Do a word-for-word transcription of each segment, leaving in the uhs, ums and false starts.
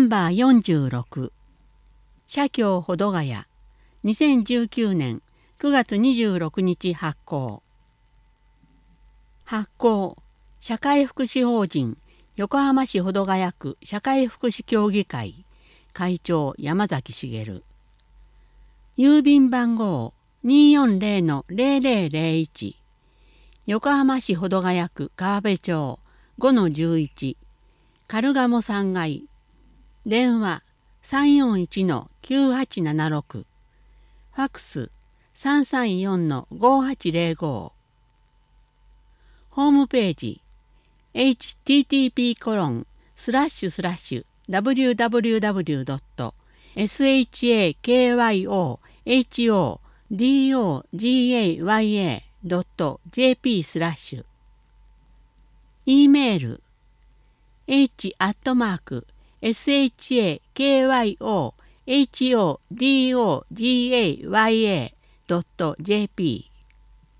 ンバーよんじゅうろく社協保土ヶ谷にせんじゅうきゅうねんくがつにじゅうろくにち発行。発行社会福祉法人横浜市保土ヶ谷区社会福祉協議会会長山崎茂。郵便番号 にーよんぜろのぜろぜろぜろいち 横浜市保土ヶ谷区川辺町 ごのじゅういち カルガモさん階。電話 さんよんいちのきゅうはちななろく ファックス さんさんよんのごはちぜろご。ホームページ エイチティーティーピーコロンスラッシュスラッシュダブリューダブリューダブリュードットシャキョホドガヤドットジェーピー スラッシュ E メール h アットマーク シャキョホドガヤドットジェーピー。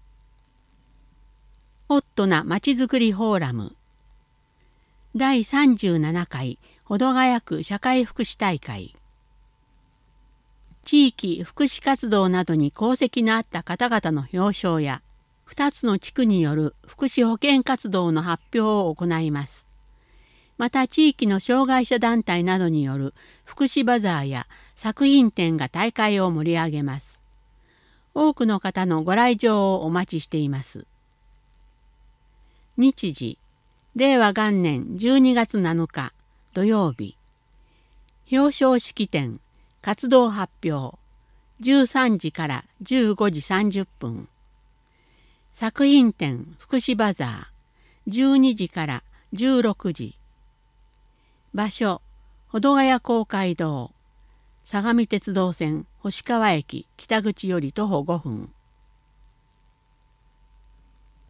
ホットなまちづくりフォーラムだいさんじゅうななかい保土ヶ谷区社会福祉大会。地域福祉活動などに功績のあった方々の表彰やふたつの地区による福祉保健活動の発表を行います。また地域の障害者団体などによる福祉バザーや作品展が大会を盛り上げます。多くの方のご来場をお待ちしています。日時れいわがんねんじゅうにがつなのか土曜日。表彰式典活動発表じゅうさんじからじゅうごじさんじゅっぷん。作品展福祉バザーじゅうにじからじゅうろくじ。場所保土ヶ谷公会堂相模鉄道線星川駅北口より徒歩ごふん。